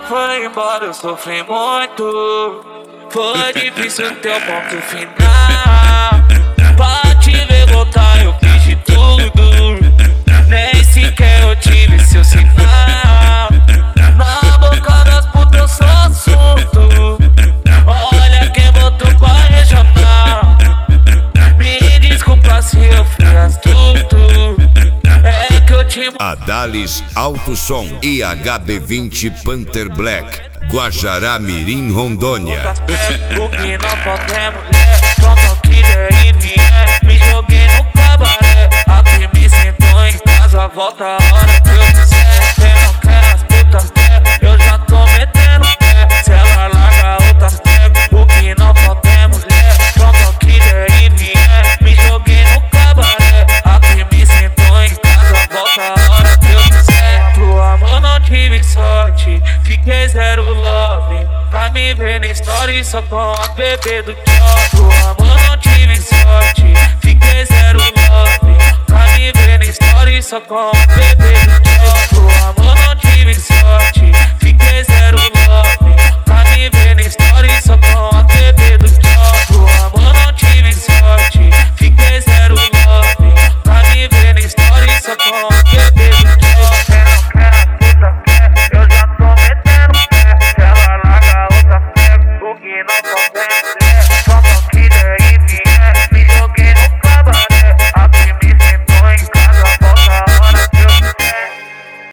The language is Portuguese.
foi embora, eu sofri muito. Foi difícil ter o ponto final. Pra te ver voltar eu fiz de tudo. Nem sequer eu tive seu sinal. Na boca das putas eu sou assunto. Olha quem botou pra regional. Me desculpa se eu fui astuto. É que eu te... Adalis Alto Som e HB20 Panther Black, Guajará Mirim, Rondônia. O que não pode é mulher, pronto que der e vier. Me joguei no cabaré, aqui me sentou em casa. Volta a hora que eu quiser. Quem não quer as putas quer, eu já tô metendo pé. Se ela larga outras pega. O que não pode é mulher, pronto que der e vier. Me joguei no cabaré, aqui me sentou em casa. Volta a hora que eu quiser. Pro amor não tive sorte, fiquei zero love. Pra me ver na story só com a bebê do tchau. Pro amor não tive sorte, fiquei zero love. Pra me ver na story só com